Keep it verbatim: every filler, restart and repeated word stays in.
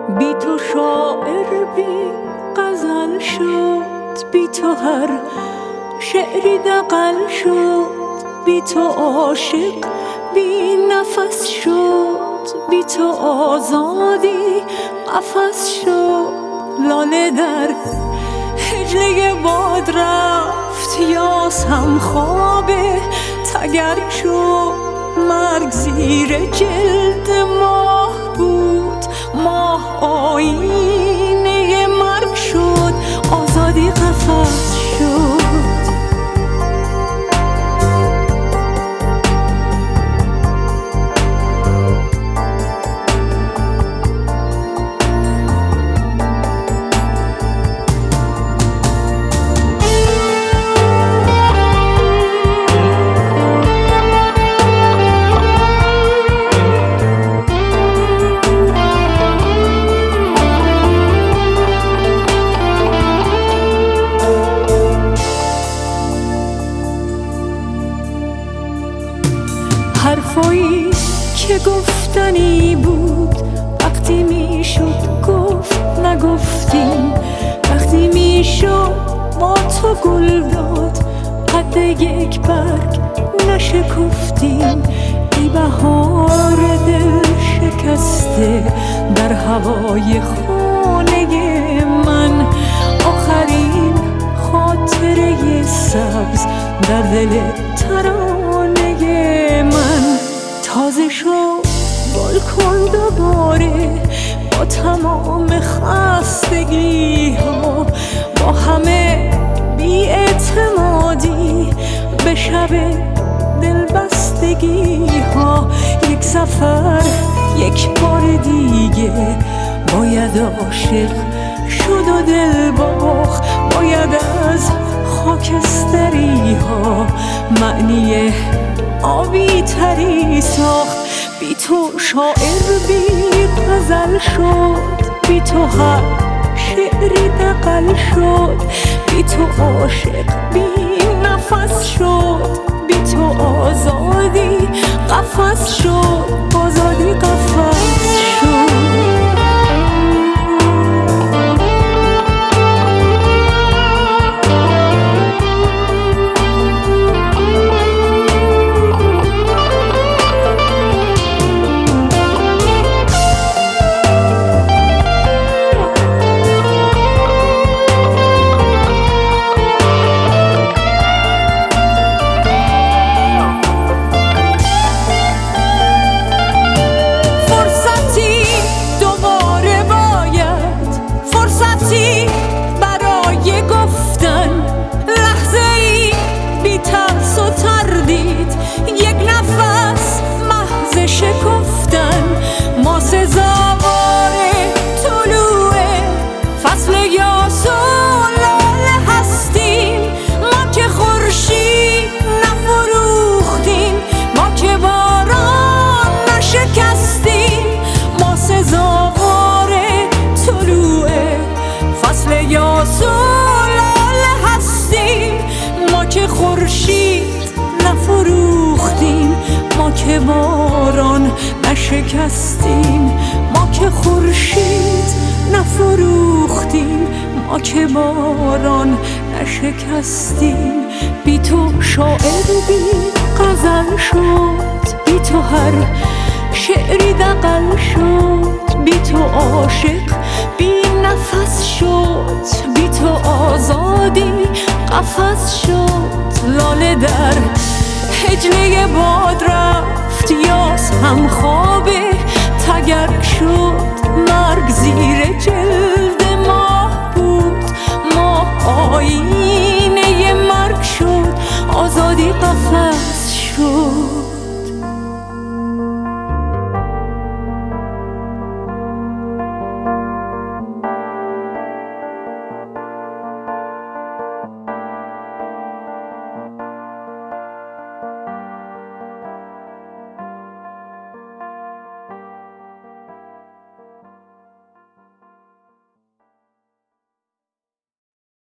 بی تو شاعر بی غزل شد، بی تو هر شعری دغل شد، بی تو عاشق بی نفس شد، بی تو آزادی قفس شد. لاله در هجله باد رفت، یاسم خواب تگرگ شد. مرگ زیر جلد ماه بود، ماه آینه مرگ شد، آزادی قفس شد. حرفایی که گفتنی بود، وقتی میشد گفت نگفتیم، وقتی میشد با تو گل داد قد یک برگ نشکفتیم. ای بهار دل شکسته در هوای خانه من، آخرین خاطره سبز در دل ترانه من. تازه شد بالکن دوباره با تمام خستگی ها، با همه بی‌اعتمادی به شب دلبستگی ها. یک سفر یک بار دیگه باید عاشق شد و دل باخت، باید از خاکستری ها معنی آبی تری ساخت. بی تو شاعر بی غزل شد، بی تو هر شعری دغل شد، بی تو عاشق بی نفس شد، بی تو آزادی قفس شد، آزادی قفس شد. خورشید نفروختیم ما که باران نشکستیم، ما که خورشید نفروختیم ما که باران نشکستیم. بی تو شاعر بی غزل شد، بی تو هر شعری دغل شد، بی تو عاشق بی نفس شد، بی تو آزادی قفس شد. لاله در هجله باد رفت، یاس هم خواب تگرگ شد.